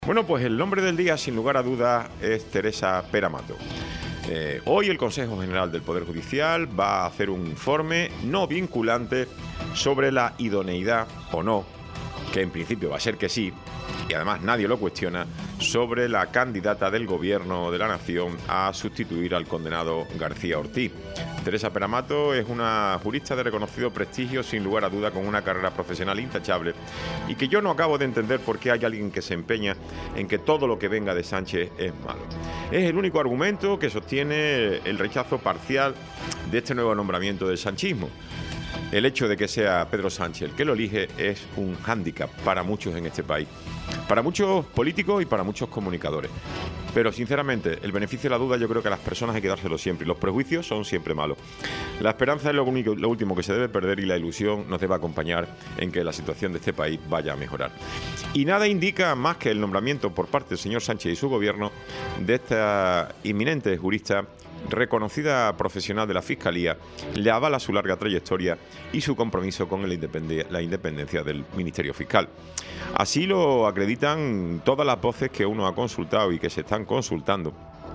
Bueno, pues el nombre del día, sin lugar a dudas, es Teresa Pera-Mato. Hoy el Consejo General del Poder Judicial va a hacer un informe no vinculante sobre la idoneidad o no, que en principio va a ser que sí, y además nadie lo cuestiona, sobre la candidata del Gobierno de la Nación a sustituir al condenado García Ortiz. Teresa Pera-Mato es una jurista de reconocido prestigio, sin lugar a duda, con una carrera profesional intachable, y que yo no acabo de entender por qué hay alguien que se empeña en que todo lo que venga de Sánchez es malo. Es el único argumento que sostiene el rechazo parcial de este nuevo nombramiento del sanchismo. El hecho de que sea Pedro Sánchez el que lo elige es un hándicap para muchos en este país, para muchos políticos y para muchos comunicadores. Pero sinceramente, el beneficio de la duda yo creo que a las personas hay que dárselo siempre, y los prejuicios son siempre malos. La esperanza es lo último que se debe perder, y la ilusión nos debe acompañar en que la situación de este país vaya a mejorar. Y nada indica más que el nombramiento por parte del señor Sánchez y su gobierno de esta inminente jurista, reconocida profesional de la Fiscalía, le avala su larga trayectoria y su compromiso con la independencia del Ministerio Fiscal. Así lo acreditan todas las voces que uno ha consultado y que se están consultando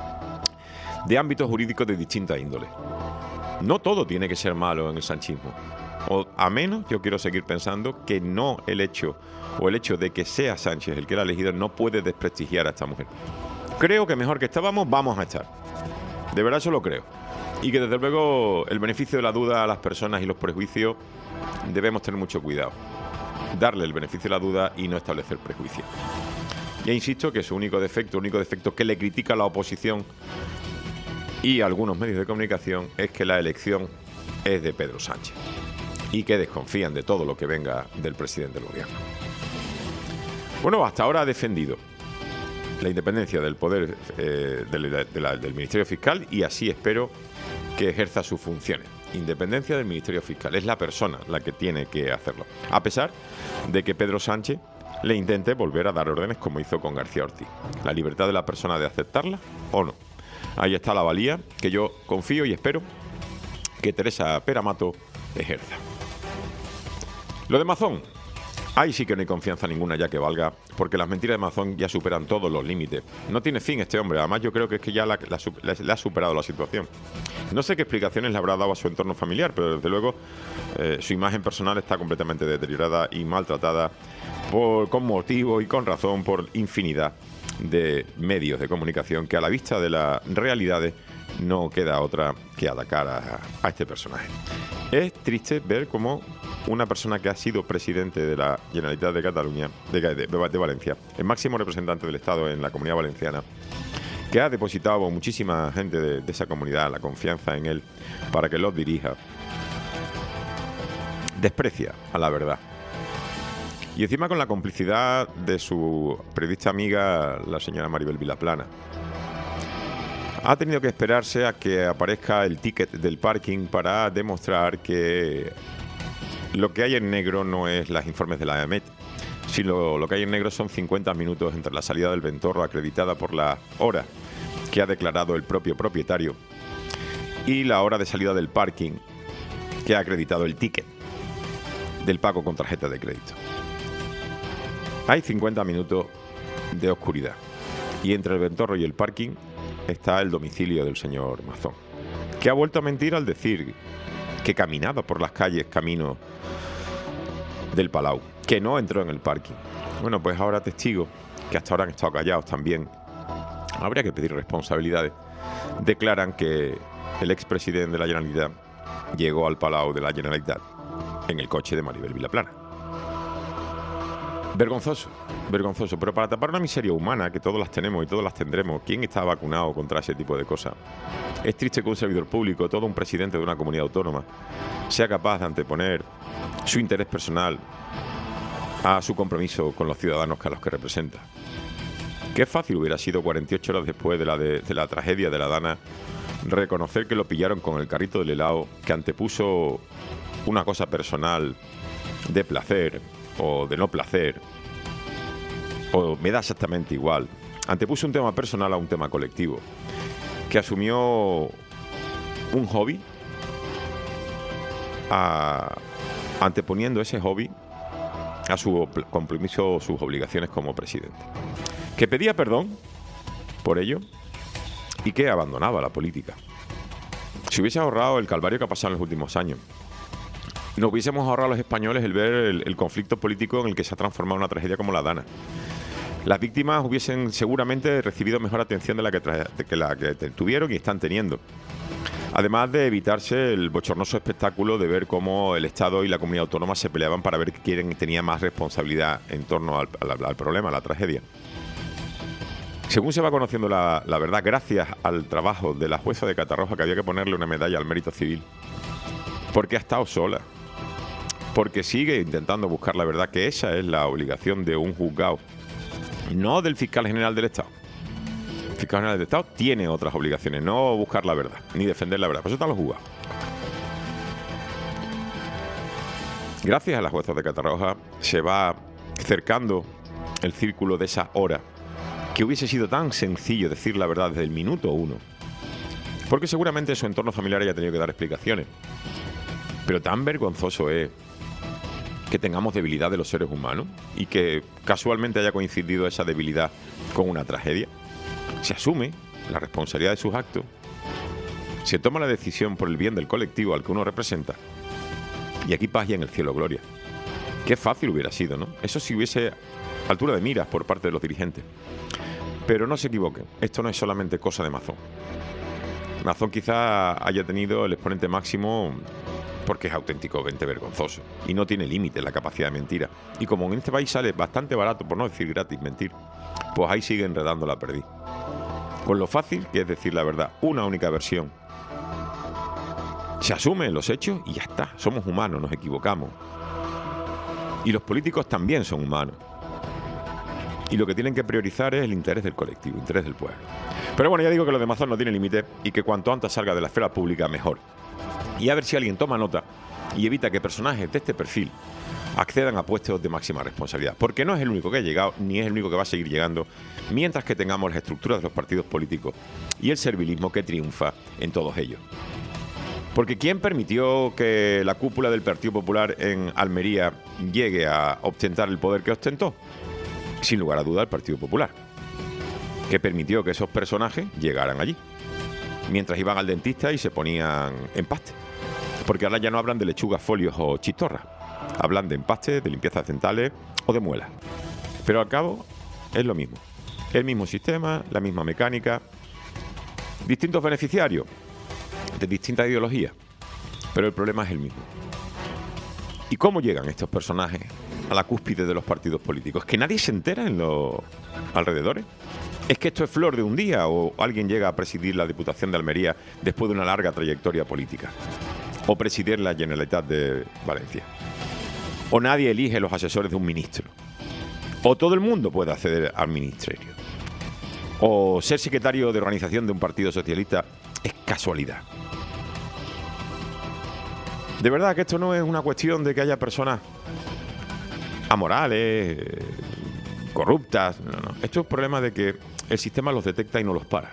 de ámbitos jurídicos de distintas índoles. No todo tiene que ser malo en el sanchismo, o a menos yo quiero seguir pensando que no el hecho de que sea Sánchez el que la ha elegido no puede desprestigiar a esta mujer. Creo que mejor que estábamos vamos a estar. De verdad eso lo creo. Y que desde luego el beneficio de la duda a las personas y los prejuicios debemos tener mucho cuidado. Darle el beneficio de la duda y no establecer prejuicios. Ya insisto que su único defecto que le critica a la oposición y a algunos medios de comunicación es que la elección es de Pedro Sánchez y que desconfían de todo lo que venga del presidente del gobierno. Bueno, hasta ahora ha defendido la independencia del poder del Ministerio Fiscal, y así espero que ejerza sus funciones. Independencia del Ministerio Fiscal. Es la persona la que tiene que hacerlo, a pesar de que Pedro Sánchez le intente volver a dar órdenes como hizo con García Ortiz. La libertad de la persona de aceptarla o no. Ahí está la valía que yo confío y espero que Teresa Pera-Mato ejerza. Lo de Mazón. Ahí sí que no hay confianza ninguna ya que valga, porque las mentiras de Mazón ya superan todos los límites. No tiene fin este hombre, además yo creo que es que ya le ha superado la situación. No sé qué explicaciones le habrá dado a su entorno familiar, pero desde luego su imagen personal está completamente deteriorada y maltratada con motivo y con razón por infinidad de medios de comunicación que a la vista de las realidades no queda otra que atacar a este personaje. Es triste ver cómo una persona que ha sido presidente de la Generalitat de Cataluña, de Valencia, el máximo representante del Estado en la Comunidad Valenciana, que ha depositado muchísima gente de esa comunidad la confianza en él para que los dirija, desprecia a la verdad. Y encima con la complicidad de su periodista amiga, la señora Maribel Vilaplana. Ha tenido que esperarse a que aparezca el ticket del parking para demostrar que lo que hay en negro no es los informes de la EMET, sino lo que hay en negro son 50 minutos entre la salida del Ventorro, acreditada por la hora que ha declarado el propio propietario, y la hora de salida del parking que ha acreditado el ticket del pago con tarjeta de crédito. Hay 50 minutos de oscuridad, y entre el Ventorro y el parking está el domicilio del señor Mazón, que ha vuelto a mentir al decir que caminaba por las calles camino del Palau, que no entró en el parking. Bueno, pues ahora testigos, que hasta ahora han estado callados también, habría que pedir responsabilidades, declaran que el expresidente de la Generalitat llegó al Palau de la Generalitat en el coche de Maribel Vilaplana. Vergonzoso, vergonzoso, pero para tapar una miseria humana que todos las tenemos y todos las tendremos, ¿quién está vacunado contra ese tipo de cosas? Es triste que un servidor público, todo un presidente de una comunidad autónoma, sea capaz de anteponer su interés personal a su compromiso con los ciudadanos a los que representa. Qué fácil hubiera sido 48 horas después de la tragedia de la Dana reconocer que lo pillaron con el carrito del helado, que antepuso una cosa personal de placer o de no placer, o me da exactamente igual. Antepuso un tema personal a un tema colectivo, que asumió un hobby anteponiendo ese hobby a su compromiso, sus obligaciones como presidente. que pedía perdón por ello y que abandonaba la política. Si hubiese ahorrado el calvario que ha pasado en los últimos años, nos hubiésemos ahorrado a los españoles el ver el conflicto político en el que se ha transformado una tragedia como la Dana. Las víctimas hubiesen seguramente recibido mejor atención de la que tuvieron y están teniendo. Además de evitarse el bochornoso espectáculo de ver cómo el Estado y la comunidad autónoma se peleaban para ver quién tenía más responsabilidad en torno al problema, a la tragedia. Según se va conociendo la verdad, gracias al trabajo de la jueza de Catarroja, que había que ponerle una medalla al mérito civil, porque ha estado sola, porque sigue intentando buscar la verdad, que esa es la obligación de un juzgado, no del fiscal general del Estado. El fiscal general del Estado tiene otras obligaciones, no buscar la verdad, ni defender la verdad. Por eso están los juzgados. Gracias a la jueza de Catarroja se va cercando el círculo de esa hora, que hubiese sido tan sencillo decir la verdad desde el minuto 1, porque seguramente su entorno familiar haya tenido que dar explicaciones. Pero tan vergonzoso es que tengamos debilidad de los seres humanos y que casualmente haya coincidido esa debilidad con una tragedia. Se asume la responsabilidad de sus actos, se toma la decisión por el bien del colectivo al que uno representa, y aquí paz y en el cielo gloria. Qué fácil hubiera sido, ¿no? Eso si hubiese altura de miras por parte de los dirigentes. Pero no se equivoquen, esto no es solamente cosa de Mazón. Mazón quizá haya tenido el exponente máximo porque es auténticamente vergonzoso y no tiene límite la capacidad de mentira. Y como en este país sale bastante barato, por no decir gratis, mentir, pues ahí sigue enredando la perdiz. Con lo fácil que es decir la verdad, una única versión. Se asumen los hechos y ya está. Somos humanos, nos equivocamos. Y los políticos también son humanos. Y lo que tienen que priorizar es el interés del colectivo, el interés del pueblo. Pero bueno, ya digo que lo de Mazón no tiene límite y que cuanto antes salga de la esfera pública, mejor. Y a ver si alguien toma nota y evita que personajes de este perfil accedan a puestos de máxima responsabilidad. Porque no es el único que ha llegado, ni es el único que va a seguir llegando, mientras que tengamos las estructuras de los partidos políticos y el servilismo que triunfa en todos ellos. Porque ¿quién permitió que la cúpula del Partido Popular en Almería llegue a ostentar el poder que ostentó? Sin lugar a duda, el Partido Popular, que permitió que esos personajes llegaran allí, mientras iban al dentista y se ponían empaste. Porque ahora ya no hablan de lechugas, folios o chistorras, hablan de empaste, de limpiezas dentales o de muelas. Pero al cabo es lo mismo, el mismo sistema, la misma mecánica, distintos beneficiarios de distintas ideologías, pero el problema es el mismo. ¿Y cómo llegan estos personajes a la cúspide de los partidos políticos? ¿Es que nadie se entera en los alrededores? ¿Es que esto es flor de un día o alguien llega a presidir la Diputación de Almería después de una larga trayectoria política? ¿O presidir la Generalitat de Valencia? ¿O nadie elige los asesores de un ministro? ¿O todo el mundo puede acceder al ministerio? ¿O ser secretario de organización de un partido socialista es casualidad? De verdad que esto no es una cuestión de que haya personas amorales, corruptas. No. Esto es un problema de que el sistema los detecta y no los para.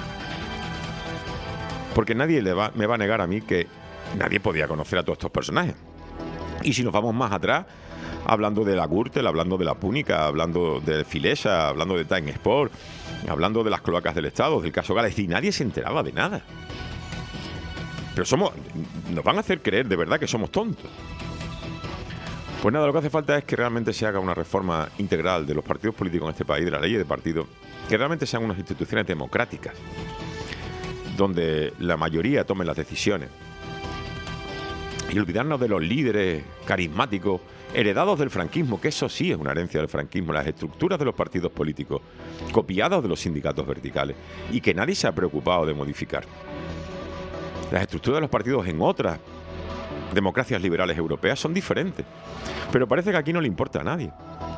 Porque nadie me va a negar a mí que nadie podía conocer a todos estos personajes. Y si nos vamos más atrás, hablando de la Gürtel, hablando de la Púnica, hablando de Filesa, hablando de Time Sport, hablando de las cloacas del Estado, del caso Gales, y nadie se enteraba de nada. Pero nos van a hacer creer de verdad que somos tontos. Pues nada, lo que hace falta es que realmente se haga una reforma integral de los partidos políticos en este país, de la ley de partidos, que realmente sean unas instituciones democráticas, donde la mayoría tome las decisiones. Y olvidarnos de los líderes carismáticos, heredados del franquismo, que eso sí es una herencia del franquismo, las estructuras de los partidos políticos, copiados de los sindicatos verticales, y que nadie se ha preocupado de modificar. Las estructuras de los partidos en otras democracias liberales europeas son diferentes, pero parece que aquí no le importa a nadie.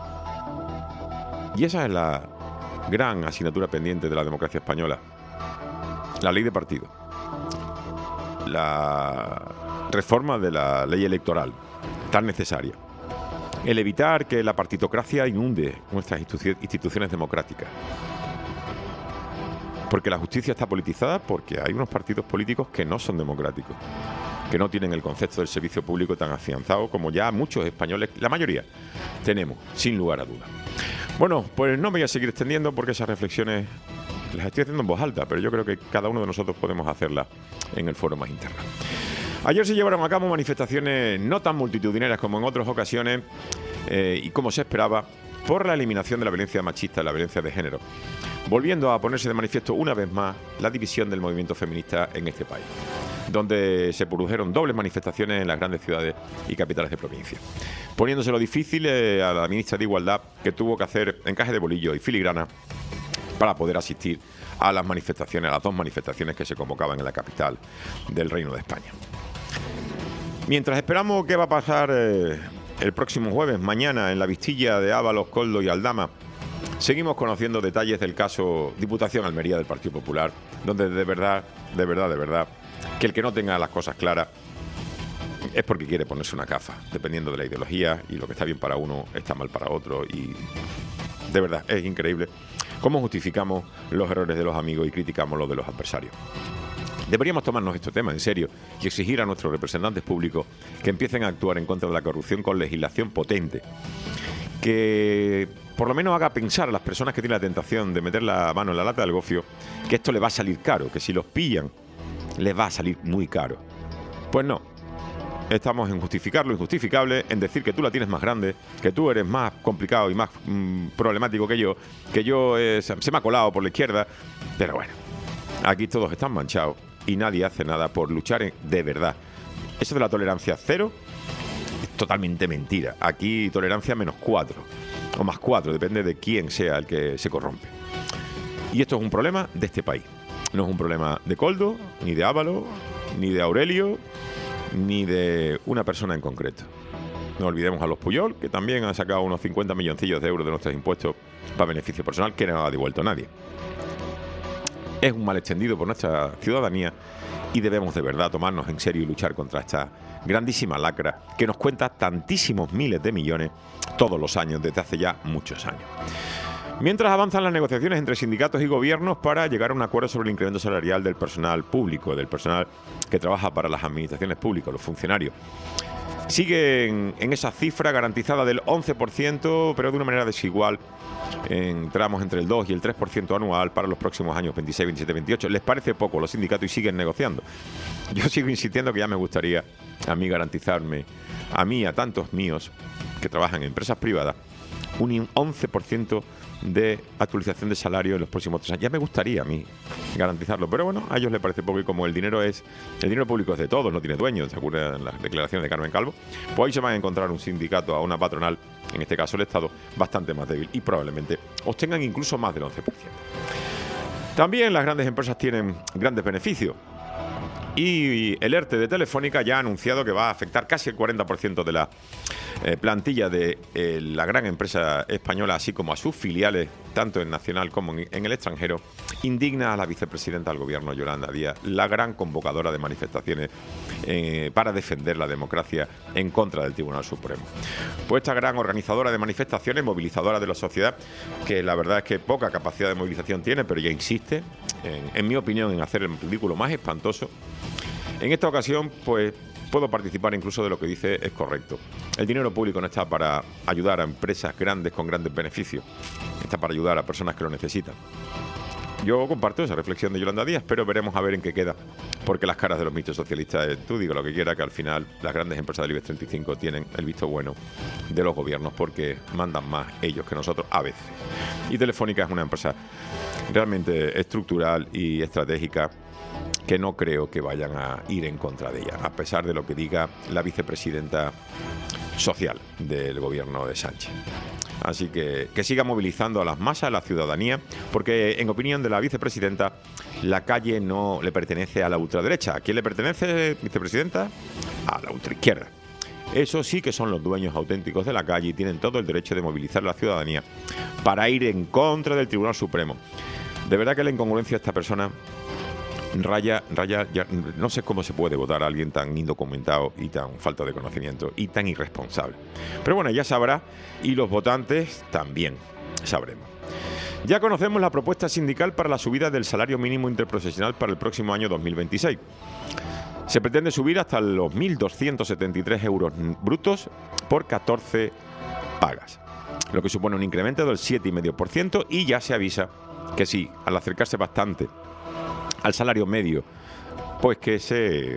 Y esa es la gran asignatura pendiente de la democracia española: la ley de partidos, la reforma de la ley electoral tan necesaria, el evitar que la partitocracia inunde nuestras instituciones democráticas. Porque la justicia está politizada porque hay unos partidos políticos que no son democráticos. que no tienen el concepto del servicio público tan afianzado como ya muchos españoles, la mayoría, tenemos, sin lugar a dudas. Bueno, pues no me voy a seguir extendiendo porque esas reflexiones las estoy haciendo en voz alta, pero yo creo que cada uno de nosotros podemos hacerlas en el foro más interno. Ayer se llevaron a cabo manifestaciones no tan multitudinarias como en otras ocasiones y como se esperaba, por la eliminación de la violencia machista y la violencia de género, volviendo a ponerse de manifiesto una vez más la división del movimiento feminista en este país, donde se produjeron dobles manifestaciones en las grandes ciudades y capitales de provincia, poniéndoselo difícil a la ministra de Igualdad, que tuvo que hacer encaje de bolillo y filigrana para poder asistir a las manifestaciones, a las dos manifestaciones que se convocaban en la capital del Reino de España. Mientras esperamos qué va a pasar el próximo jueves, mañana, en la Vistilla de Ábalos, Coldo y Aldama, seguimos conociendo detalles del caso Diputación Almería del Partido Popular, donde de verdad, que el que no tenga las cosas claras es porque quiere ponerse una gafa, dependiendo de la ideología, y lo que está bien para uno está mal para otro, y de verdad es increíble cómo justificamos los errores de los amigos y criticamos los de los adversarios. Deberíamos tomarnos este tema en serio y exigir a nuestros representantes públicos que empiecen a actuar en contra de la corrupción con legislación potente, que por lo menos haga pensar a las personas que tienen la tentación de meter la mano en la lata del gofio que esto le va a salir caro, que si los pillan les va a salir muy caro. Pues no, estamos en justificar lo injustificable, en decir que tú la tienes más grande, que tú eres más complicado y más problemático que yo se me ha colado por la izquierda, pero bueno, aquí todos están manchados y nadie hace nada por luchar de verdad. Eso de la tolerancia cero es totalmente mentira. Aquí tolerancia -4 o +4, depende de quién sea el que se corrompe. Y esto es un problema de este país. No es un problema de Coldo, ni de Ábalos, ni de Aurelio, ni de una persona en concreto. No olvidemos a los Puyol, que también han sacado unos 50 milloncillos de euros de nuestros impuestos para beneficio personal, que no ha devuelto nadie. Es un mal extendido por nuestra ciudadanía y debemos de verdad tomarnos en serio y luchar contra esta grandísima lacra que nos cuenta tantísimos miles de millones todos los años, desde hace ya muchos años. Mientras avanzan las negociaciones entre sindicatos y gobiernos para llegar a un acuerdo sobre el incremento salarial del personal público, del personal que trabaja para las administraciones públicas, los funcionarios. Siguen en esa cifra garantizada del 11%, pero de una manera desigual, en tramos entre el 2 y el 3% anual para los próximos años 26, 27, 28. Les parece poco los sindicatos y siguen negociando. Yo sigo insistiendo que ya me gustaría a mí garantizarme, a mí, a tantos míos que trabajan en empresas privadas, un 11% de actualización de salario en los próximos 3 años. Ya me gustaría a mí garantizarlo, pero bueno, a ellos les parece poco, y como el dinero público es de todos, no tiene dueños, ¿se acuerdan las declaraciones de Carmen Calvo? Pues ahí se van a encontrar un sindicato, a una patronal, en este caso el Estado, bastante más débil y probablemente obtengan incluso más del 11%. También las grandes empresas tienen grandes beneficios. Y el ERTE de Telefónica ya ha anunciado que va a afectar casi el 40% de la plantilla de la gran empresa española, así como a sus filiales, tanto en nacional como en el extranjero. Indigna a la vicepresidenta del gobierno, Yolanda Díaz, la gran convocadora de manifestaciones para defender la democracia en contra del Tribunal Supremo. Pues esta gran organizadora de manifestaciones, movilizadora de la sociedad, que la verdad es que poca capacidad de movilización tiene, pero ya insiste, en mi opinión, en hacer el ridículo más espantoso. En esta ocasión, pues, puedo participar incluso de lo que dice es correcto. El dinero público no está para ayudar a empresas grandes con grandes beneficios. Está para ayudar a personas que lo necesitan. Yo comparto esa reflexión de Yolanda Díaz, pero veremos a ver en qué queda. Porque las caras de los mitos socialistas, tú digo lo que quiera, que al final las grandes empresas del IBEX 35 tienen el visto bueno de los gobiernos porque mandan más ellos que nosotros a veces. Y Telefónica es una empresa realmente estructural y estratégica que no creo que vayan a ir en contra de ella, a pesar de lo que diga la vicepresidenta social del gobierno de Sánchez. Así que siga movilizando a las masas, a la ciudadanía, porque en opinión de la vicepresidenta, la calle no le pertenece a la ultraderecha. ¿A quién le pertenece, vicepresidenta? A la ultraizquierda. Eso sí que son los dueños auténticos de la calle y tienen todo el derecho de movilizar a la ciudadanía para ir en contra del Tribunal Supremo. De verdad que la incongruencia de esta persona raya, ya, no sé cómo se puede votar a alguien tan indocumentado y tan falta de conocimiento y tan irresponsable. Pero bueno, ya sabrá, y los votantes también sabremos. Ya conocemos la propuesta sindical para la subida del salario mínimo interprofesional para el próximo año 2026. Se pretende subir hasta los 1.273 euros brutos por 14 pagas, lo que supone un incremento del 7,5%, y ya se avisa que sí, al acercarse bastante al salario medio, pues que se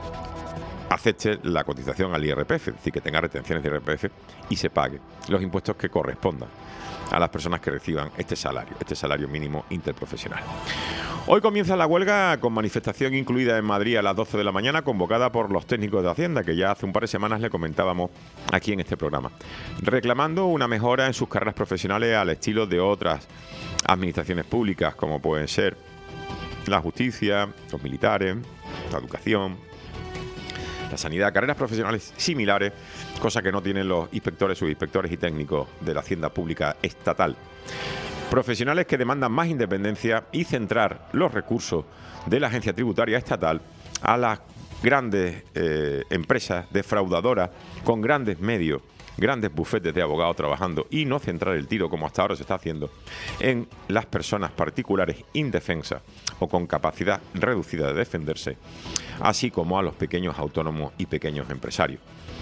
acepte la cotización al IRPF, es decir, que tenga retenciones de IRPF y se pague los impuestos que correspondan a las personas que reciban este salario mínimo interprofesional. Hoy comienza la huelga con manifestación incluida en Madrid a las 12 de la mañana, convocada por los técnicos de Hacienda, que ya hace un par de semanas le comentábamos aquí en este programa, reclamando una mejora en sus carreras profesionales al estilo de otras administraciones públicas, como pueden ser la justicia, los militares, la educación, la sanidad, carreras profesionales similares, cosa que no tienen los inspectores, subinspectores y técnicos de la Hacienda Pública Estatal. Profesionales que demandan más independencia y centrar los recursos de la agencia tributaria estatal a las grandes empresas defraudadoras con grandes medios, grandes bufetes de abogados trabajando, y no centrar el tiro, como hasta ahora se está haciendo, en las personas particulares indefensas o con capacidad reducida de defenderse, así como a los pequeños autónomos y pequeños empresarios.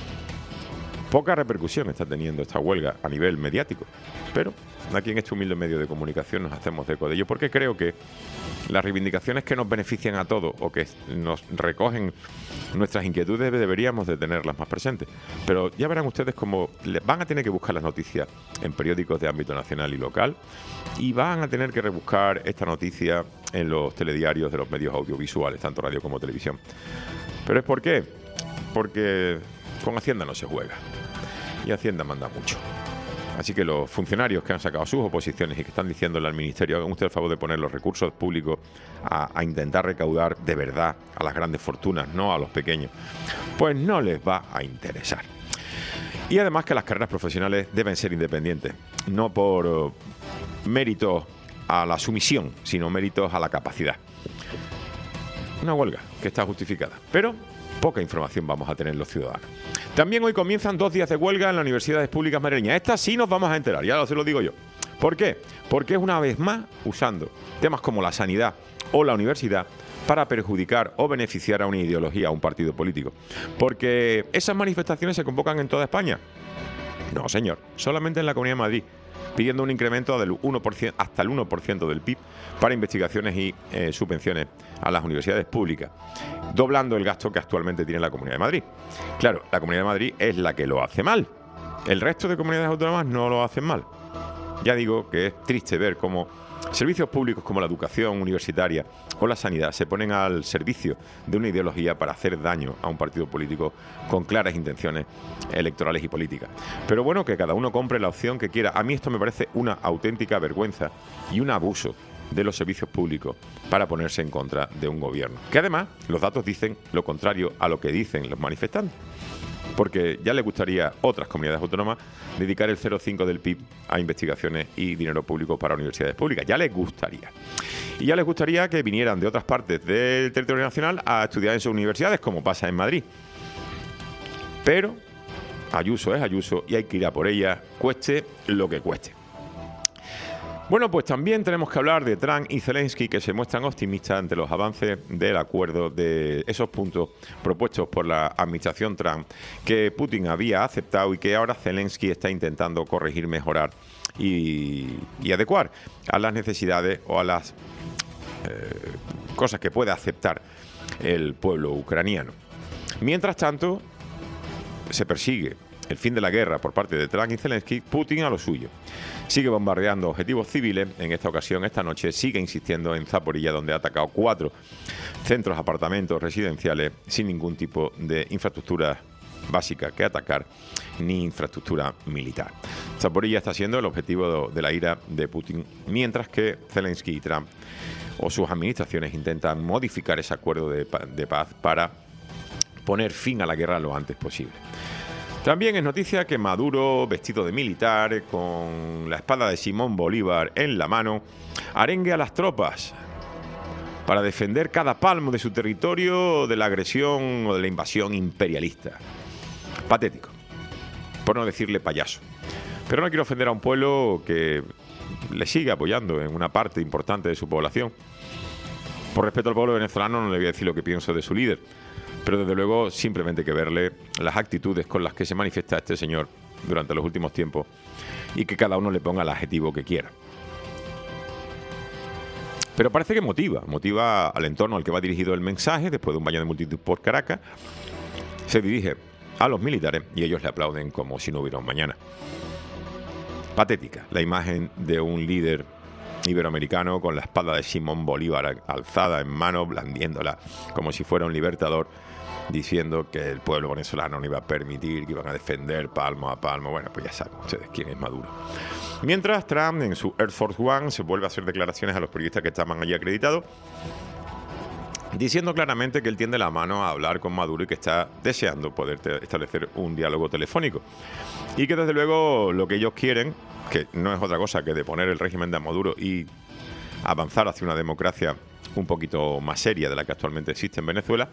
Poca repercusión está teniendo esta huelga a nivel mediático, pero aquí en este humilde medio de comunicación nos hacemos eco de ello, porque creo que las reivindicaciones que nos benefician a todos o que nos recogen nuestras inquietudes deberíamos de tenerlas más presentes. Pero ya verán ustedes cómo van a tener que buscar las noticias en periódicos de ámbito nacional y local, y van a tener que rebuscar esta noticia en los telediarios de los medios audiovisuales, tanto radio como televisión. ¿Pero es por qué? Porque con Hacienda no se juega, y Hacienda manda mucho. Así que los funcionarios que han sacado sus oposiciones y que están diciéndole al Ministerio, hagan usted el favor de poner los recursos públicos a intentar recaudar de verdad a las grandes fortunas, no a los pequeños, pues no les va a interesar. Y además que las carreras profesionales deben ser independientes, no por méritos a la sumisión, sino méritos a la capacidad. Una huelga que está justificada, pero poca información vamos a tener los ciudadanos. También hoy comienzan 2 días de huelga en las universidades públicas madrileñas. Estas sí nos vamos a enterar, ya se lo digo yo. ¿Por qué? Porque es una vez más usando temas como la sanidad o la universidad para perjudicar o beneficiar a una ideología, a un partido político. Porque esas manifestaciones se convocan en toda España. No, señor, solamente en la Comunidad de Madrid, pidiendo un incremento del 1%, hasta el 1% del PIB para investigaciones y subvenciones a las universidades públicas, doblando el gasto que actualmente tiene la Comunidad de Madrid. Claro, la Comunidad de Madrid es la que lo hace mal. El resto de comunidades autónomas no lo hacen mal. Ya digo que es triste ver cómo servicios públicos como la educación universitaria o la sanidad se ponen al servicio de una ideología para hacer daño a un partido político con claras intenciones electorales y políticas. Pero bueno, que cada uno compre la opción que quiera. A mí esto me parece una auténtica vergüenza y un abuso de los servicios públicos para ponerse en contra de un gobierno. Que además los datos dicen lo contrario a lo que dicen los manifestantes. Porque ya les gustaría a otras comunidades autónomas dedicar el 0,5 del PIB a investigaciones y dinero público para universidades públicas. Ya les gustaría. Y ya les gustaría que vinieran de otras partes del territorio nacional a estudiar en sus universidades, como pasa en Madrid. Pero Ayuso es Ayuso y hay que ir a por ella, cueste lo que cueste. Bueno, pues también tenemos que hablar de Trump y Zelensky, que se muestran optimistas ante los avances del acuerdo de esos puntos propuestos por la administración Trump, que Putin había aceptado y que ahora Zelensky está intentando corregir, mejorar y adecuar a las necesidades o a las cosas que puede aceptar el pueblo ucraniano. Mientras tanto, se persigue el fin de la guerra por parte de Trump y Zelensky. Putin a lo suyo. Sigue bombardeando objetivos civiles. En esta ocasión, esta noche, sigue insistiendo en Zaporilla, donde ha atacado 4 centros, apartamentos residenciales sin ningún tipo de infraestructura básica que atacar, ni infraestructura militar. Zaporilla está siendo el objetivo de la ira de Putin, mientras que Zelensky y Trump o sus administraciones intentan modificar ese acuerdo de paz para poner fin a la guerra lo antes posible. También es noticia que Maduro, vestido de militar, con la espada de Simón Bolívar en la mano, arengue a las tropas para defender cada palmo de su territorio de la agresión o de la invasión imperialista. Patético, por no decirle payaso. Pero no quiero ofender a un pueblo que le sigue apoyando en una parte importante de su población. Por respeto al pueblo venezolano no le voy a decir lo que pienso de su líder, pero desde luego simplemente hay que verle las actitudes con las que se manifiesta este señor durante los últimos tiempos y que cada uno le ponga el adjetivo que quiera. Pero parece que motiva al entorno al que va dirigido el mensaje. Después de un baño de multitud por Caracas, se dirige a los militares y ellos le aplauden como si no hubiera un mañana. Patética la imagen de un líder iberoamericano con la espada de Simón Bolívar alzada en mano, blandiéndola como si fuera un libertador, diciendo que el pueblo venezolano no iba a permitir, que iban a defender palmo a palmo. Bueno, pues ya saben ustedes quién es Maduro. Mientras Trump, en su Air Force One, se vuelve a hacer declaraciones a los periodistas que estaban allí acreditados, diciendo claramente que él tiende la mano a hablar con Maduro y que está deseando poder establecer un diálogo telefónico. Y que desde luego lo que ellos quieren, que no es otra cosa que deponer el régimen de Maduro y avanzar hacia una democracia un poquito más seria de la que actualmente existe en Venezuela,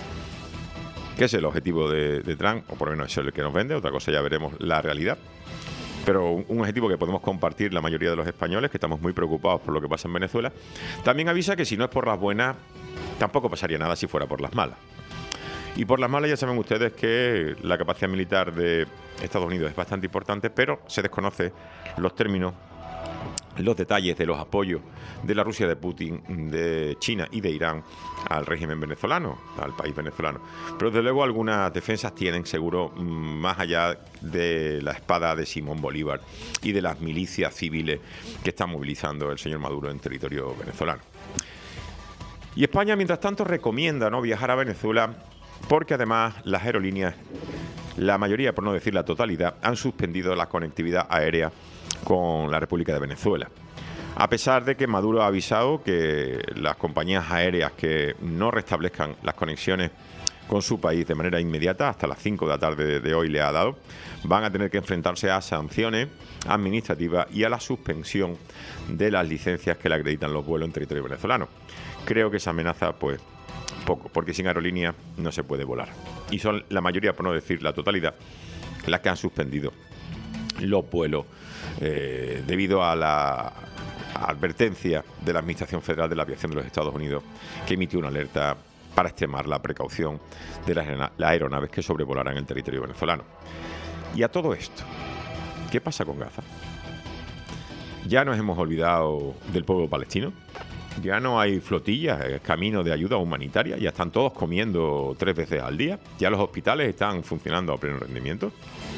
que es el objetivo de Trump, o por lo menos es el que nos vende. Otra cosa ya veremos la realidad. Pero un objetivo que podemos compartir la mayoría de los españoles, que estamos muy preocupados por lo que pasa en Venezuela. También avisa que si no es por las buenas, tampoco pasaría nada si fuera por las malas. Y por las malas ya saben ustedes que la capacidad militar de Estados Unidos es bastante importante, pero se desconoce los términos, los detalles de los apoyos de la Rusia de Putin, de China y de Irán al régimen venezolano, al país venezolano. Pero desde luego algunas defensas tienen seguro, más allá de la espada de Simón Bolívar y de las milicias civiles que está movilizando el señor Maduro en territorio venezolano. Y España, mientras tanto, recomienda no viajar a Venezuela porque además las aerolíneas, la mayoría, por no decir la totalidad, han suspendido la conectividad aérea con la República de Venezuela. A pesar de que Maduro ha avisado que las compañías aéreas que no restablezcan las conexiones con su país de manera inmediata, hasta las 5 de la tarde de hoy le ha dado, van a tener que enfrentarse a sanciones administrativas y a la suspensión de las licencias que le acreditan los vuelos en territorio venezolano. Creo que esa amenaza, pues, poco, porque sin aerolíneas no se puede volar. Y son la mayoría, por no decir la totalidad, las que han suspendido los vuelos debido a la advertencia de la Administración Federal de la Aviación de los Estados Unidos, que emitió una alerta para extremar la precaución de las aeronaves que sobrevolaran el territorio venezolano. Y a todo esto, ¿qué pasa con Gaza? ¿Ya nos hemos olvidado del pueblo palestino? ¿Ya no hay flotillas, camino de ayuda humanitaria? ¿Ya están todos comiendo 3 veces al día? ¿Ya los hospitales están funcionando a pleno rendimiento?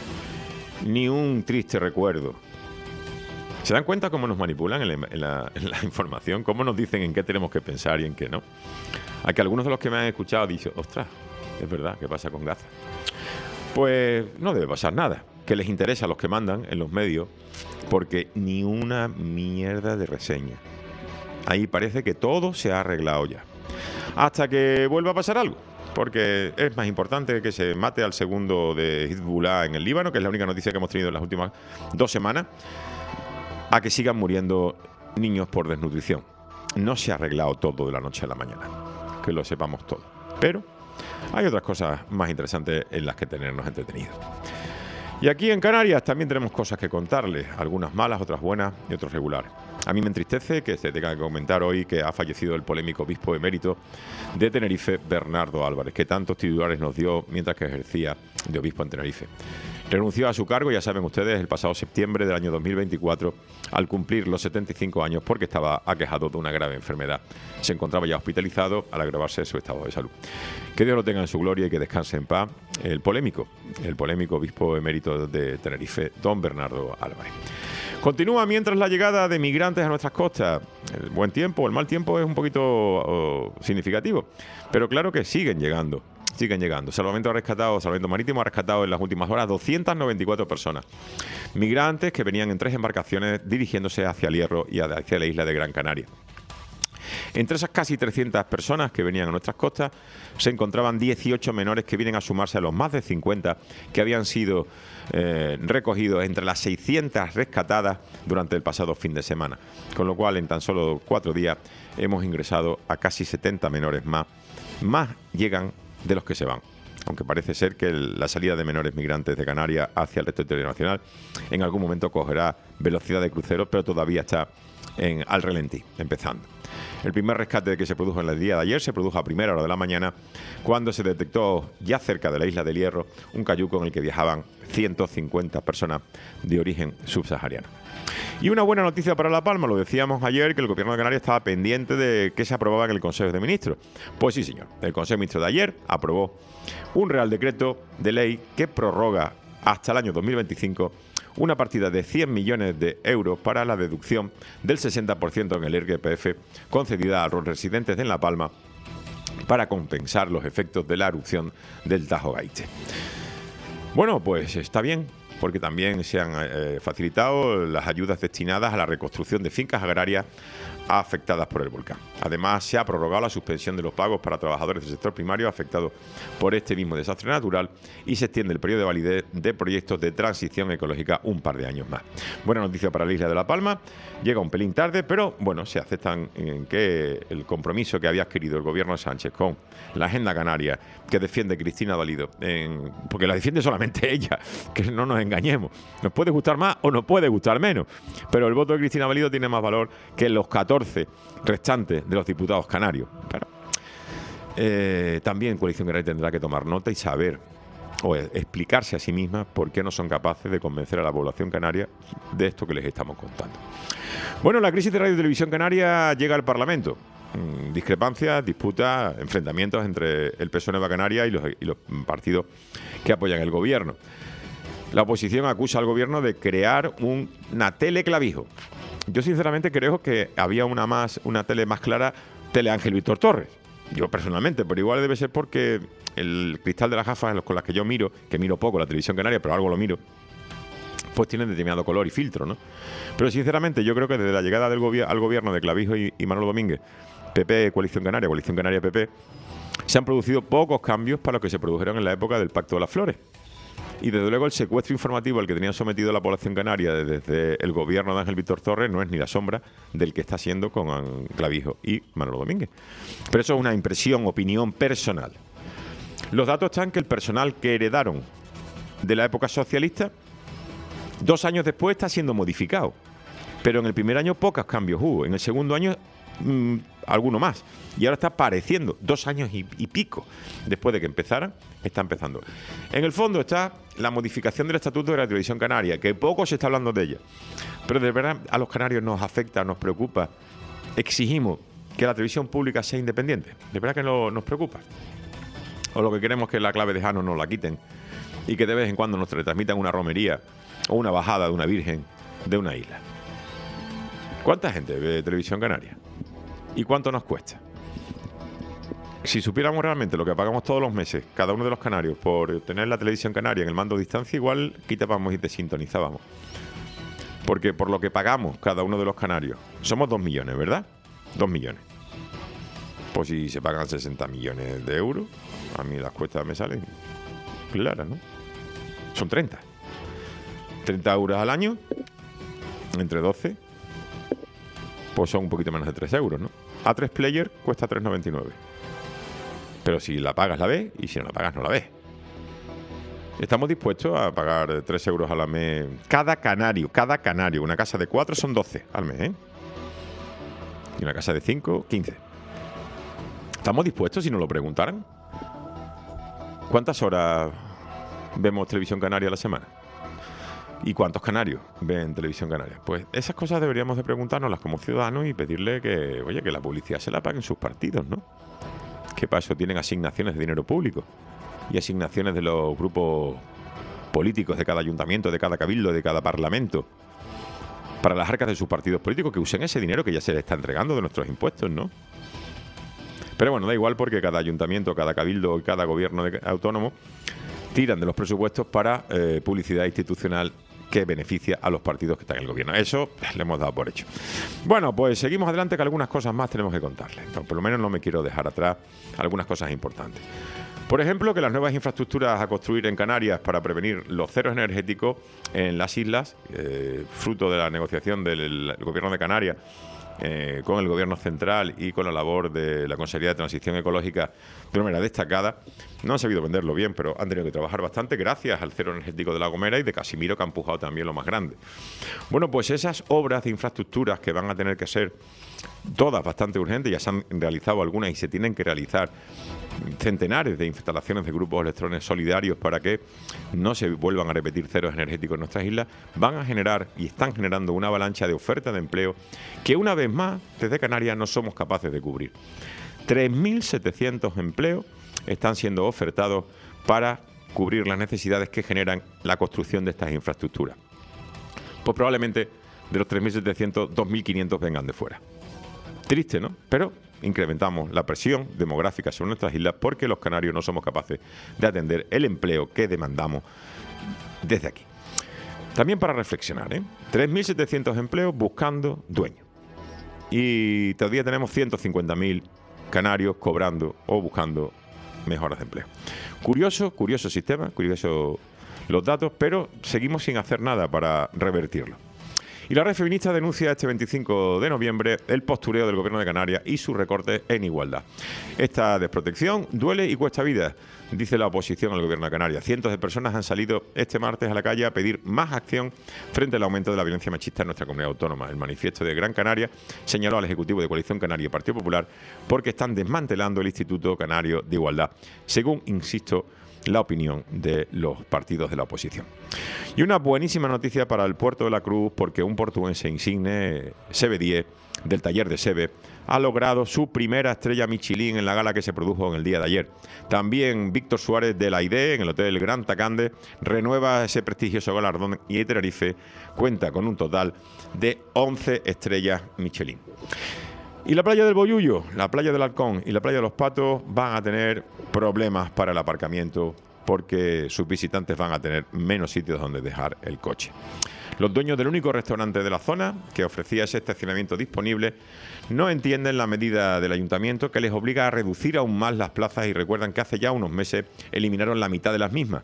Ni un triste recuerdo. ¿Se dan cuenta cómo nos manipulan en la información? ¿Cómo nos dicen en qué tenemos que pensar y en qué no? A que algunos de los que me han escuchado dicen, ostras, es verdad, ¿qué pasa con Gaza? Pues no debe pasar nada. Que les interesa a los que mandan en los medios, porque ni una mierda de reseña. Ahí parece que todo se ha arreglado ya. Hasta que vuelva a pasar algo. Porque es más importante que se mate al segundo de Hezbollah en el Líbano, que es la única noticia que hemos tenido en las últimas 2 semanas, a que sigan muriendo niños por desnutrición. No se ha arreglado todo de la noche a la mañana, que lo sepamos todo. Pero hay otras cosas más interesantes en las que tenernos entretenidos. Y aquí en Canarias también tenemos cosas que contarles, algunas malas, otras buenas y otras regulares. A mí me entristece que se tenga que comentar hoy que ha fallecido el polémico obispo emérito de Tenerife, Bernardo Álvarez, que tantos titulares nos dio mientras que ejercía de obispo en Tenerife. Renunció a su cargo, ya saben ustedes, el pasado septiembre del año 2024, al cumplir los 75 años, porque estaba aquejado de una grave enfermedad. Se encontraba ya hospitalizado al agravarse su estado de salud. Que Dios lo tenga en su gloria y que descanse en paz el polémico obispo emérito de Tenerife, don Bernardo Álvarez. Continúa mientras la llegada de migrantes a nuestras costas. El buen tiempo, el mal tiempo es un poquito significativo, pero claro que siguen llegando. Salvamento Marítimo ha rescatado en las últimas horas 294 personas. Migrantes que venían en 3 embarcaciones dirigiéndose hacia el Hierro y hacia la isla de Gran Canaria. Entre esas casi 300 personas que venían a nuestras costas se encontraban 18 menores que vienen a sumarse a los más de 50 que habían sido recogidos entre las 600 rescatadas durante el pasado fin de semana. Con lo cual, en tan solo 4 días hemos ingresado a casi 70 menores más. Más llegan de los que se van. aunque parece ser que la salida de menores migrantes de Canarias hacia el territorio nacional en algún momento cogerá velocidad de crucero, pero todavía está al ralentí, empezando. El primer rescate que se produjo en el día de ayer se produjo a primera hora de la mañana, cuando se detectó ya cerca de la isla del Hierro un cayuco en el que viajaban 150 personas de origen subsahariano. Y una buena noticia para La Palma, lo decíamos ayer, que el Gobierno de Canarias estaba pendiente de qué se aprobaba en el Consejo de Ministros. Pues sí, señor, el Consejo de Ministros de ayer aprobó un Real Decreto de ley que prorroga hasta el año 2025 una partida de 100 millones de euros para la deducción del 60% en el IRPF concedida a los residentes de La Palma para compensar los efectos de la erupción del Tajo Gaite. Bueno, pues está bien, porque también se han facilitado las ayudas destinadas a la reconstrucción de fincas agrarias afectadas por el volcán. Además, se ha prorrogado la suspensión de los pagos para trabajadores del sector primario afectados por este mismo desastre natural y se extiende el periodo de validez de proyectos de transición ecológica un par de años más. Buena noticia para la isla de La Palma. Llega un pelín tarde, pero bueno, se aceptan en que el compromiso que había adquirido el gobierno de Sánchez con la agenda canaria que defiende Cristina Valido, porque la defiende solamente ella, que no nos engañemos. Nos puede gustar más o nos puede gustar menos, pero el voto de Cristina Valido tiene más valor que los 14 restantes de los diputados canarios. Pero, también Coalición Canaria tendrá que tomar nota y saber o explicarse a sí misma por qué no son capaces de convencer a la población canaria de esto que les estamos contando. Bueno, la crisis de Radio y Televisión Canaria llega al Parlamento. Discrepancias, disputas, enfrentamientos entre el PSOE Nueva Canaria y los partidos que apoyan el gobierno. La oposición acusa al gobierno de crear una teleclavijo. Yo sinceramente creo que había una tele más clara, Tele Ángel Víctor Torres. Yo personalmente, pero igual debe ser porque el cristal de las gafas con las que yo miro, que miro poco la televisión canaria, pero algo lo miro, pues tienen determinado color y filtro, ¿no? Pero sinceramente yo creo que desde la llegada al gobierno de Clavijo y Manolo Domínguez, PP, Coalición Canaria, PP, se han producido pocos cambios para los que se produjeron en la época del Pacto de las Flores. Y desde luego el secuestro informativo al que tenían sometido a la población canaria desde el gobierno de Ángel Víctor Torres no es ni la sombra del que está siendo con Clavijo y Manolo Domínguez. Pero eso es una impresión, opinión personal. Los datos están que el personal que heredaron de la época socialista, 2 años después está siendo modificado. Pero en el primer año pocos cambios hubo. En el segundo año alguno más. Y ahora está apareciendo 2 años y pico después de que empezaran, está empezando. En el fondo está la modificación del Estatuto de la Televisión Canaria, que poco se está hablando de ella. Pero de verdad a los canarios nos afecta, nos preocupa. Exigimos que la televisión pública sea independiente. De verdad que nos preocupa. O lo que queremos es que la clave de Jano nos la quiten y que de vez en cuando nos retransmitan una romería o una bajada de una virgen de una isla. ¿Cuánta gente ve televisión canaria? ¿Y cuánto nos cuesta? Si supiéramos realmente lo que pagamos todos los meses, cada uno de los canarios, por tener la televisión canaria en el mando a distancia, igual quitábamos y desintonizábamos. Porque por lo que pagamos cada uno de los canarios, somos 2 millones, ¿verdad? 2 millones. Pues si se pagan 60 millones de euros, a mí las cuestas me salen claras, ¿no? Son 30. 30 euros al año, entre 12, pues son un poquito menos de 3 euros, ¿no? A3 Player cuesta 3,99. Pero si la pagas, la ves, y si no la pagas, no la ves. Estamos dispuestos a pagar 3 euros al mes cada canario. Una casa de 4 son 12 al mes, ¿eh? Y una casa de 5, 15. ¿Estamos dispuestos si nos lo preguntaran? ¿Cuántas horas vemos televisión canaria a la semana? ¿Y cuántos canarios ven televisión canaria? Pues esas cosas deberíamos de preguntárnoslas como ciudadanos y pedirle que, oye, que la publicidad se la paguen sus partidos, ¿no? Que para eso tienen asignaciones de dinero público y asignaciones de los grupos políticos de cada ayuntamiento, de cada cabildo, de cada parlamento, para las arcas de sus partidos políticos, que usen ese dinero que ya se les está entregando de nuestros impuestos, ¿no? Pero bueno, da igual porque cada ayuntamiento, cada cabildo y cada gobierno autónomo tiran de los presupuestos para publicidad institucional que beneficia a los partidos que están en el gobierno. Eso le hemos dado por hecho. Bueno, pues seguimos adelante, que algunas cosas más tenemos que contarles. Por lo menos no me quiero dejar atrás algunas cosas importantes. Por ejemplo, que las nuevas infraestructuras a construir en Canarias para prevenir los ceros energéticos en las islas, fruto de la negociación del gobierno de Canarias con el Gobierno central y con la labor de la Consejería de Transición Ecológica de una manera destacada. No han sabido venderlo bien, pero han tenido que trabajar bastante gracias al cero energético de La Gomera y de Casimiro, que ha empujado también lo más grande. Bueno, pues esas obras de infraestructuras que van a tener que ser todas bastante urgentes, ya se han realizado algunas y se tienen que realizar centenares de instalaciones de grupos electrones solidarios para que no se vuelvan a repetir ceros energéticos en nuestras islas, van a generar y están generando una avalancha de oferta de empleo que una vez más desde Canarias no somos capaces de cubrir. 3.700 empleos están siendo ofertados para cubrir las necesidades que generan la construcción de estas infraestructuras. Pues probablemente de los 3.700, 2.500 vengan de fuera. Triste, ¿no? Pero incrementamos la presión demográfica sobre nuestras islas porque los canarios no somos capaces de atender el empleo que demandamos desde aquí. También para reflexionar, 3.700 empleos buscando dueños. Y todavía tenemos 150.000 canarios cobrando o buscando mejoras de empleo. Curioso sistema, curioso los datos, pero seguimos sin hacer nada para revertirlo. Y la Red Feminista denuncia este 25 de noviembre el postureo del Gobierno de Canarias y sus recortes en igualdad. Esta desprotección duele y cuesta vida, dice la oposición al Gobierno de Canarias. Cientos de personas han salido este martes a la calle a pedir más acción frente al aumento de la violencia machista en nuestra comunidad autónoma. El manifiesto de Gran Canaria señaló al Ejecutivo de Coalición Canaria y Partido Popular porque están desmantelando el Instituto Canario de Igualdad, según, insisto, la opinión de los partidos de la oposición. Y una buenísima noticia para el Puerto de la Cruz, porque un portuense insigne, Sebe 10, del taller de Sebe, ha logrado su primera estrella Michelin en la gala que se produjo en el día de ayer. También Víctor Suárez de la IDE, en el Hotel Gran Tacande, renueva ese prestigioso galardón y Tenerife cuenta con un total de 11 estrellas Michelin. Y la playa del Bollullo, la playa del Halcón y la playa de los Patos van a tener problemas para el aparcamiento porque sus visitantes van a tener menos sitios donde dejar el coche. Los dueños del único restaurante de la zona que ofrecía ese estacionamiento disponible no entienden la medida del ayuntamiento que les obliga a reducir aún más las plazas y recuerdan que hace ya unos meses eliminaron la mitad de las mismas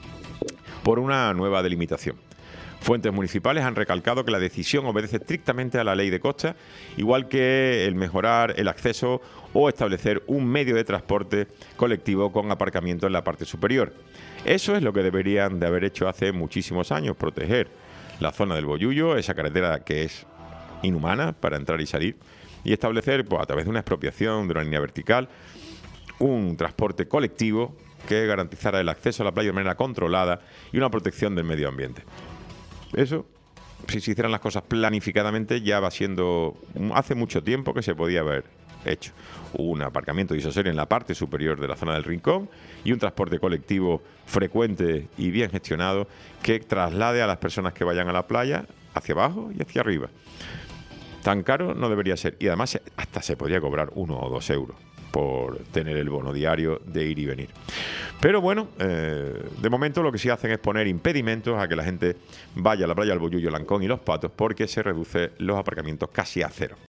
por una nueva delimitación. Fuentes municipales han recalcado que la decisión obedece estrictamente a la ley de costas, igual que el mejorar el acceso o establecer un medio de transporte colectivo con aparcamiento en la parte superior. Eso es lo que deberían de haber hecho hace muchísimos años, proteger la zona del Bollullo, esa carretera que es inhumana para entrar y salir, y establecer, pues, a través de una expropiación de una línea vertical, un transporte colectivo que garantizara el acceso a la playa de manera controlada y una protección del medio ambiente. Eso, si se hicieran las cosas planificadamente, ya va siendo hace mucho tiempo que se podía haber hecho. Un aparcamiento disuasorio en la parte superior de la zona del Rincón y un transporte colectivo frecuente y bien gestionado que traslade a las personas que vayan a la playa hacia abajo y hacia arriba. Tan caro no debería ser. Y además hasta se podría cobrar 1 o 2 euros por tener el bono diario de ir y venir. Pero bueno, de momento lo que sí hacen es poner impedimentos a que la gente vaya a la playa del Bollullo, Lancón y Los Patos porque se reduce los aparcamientos casi a cero.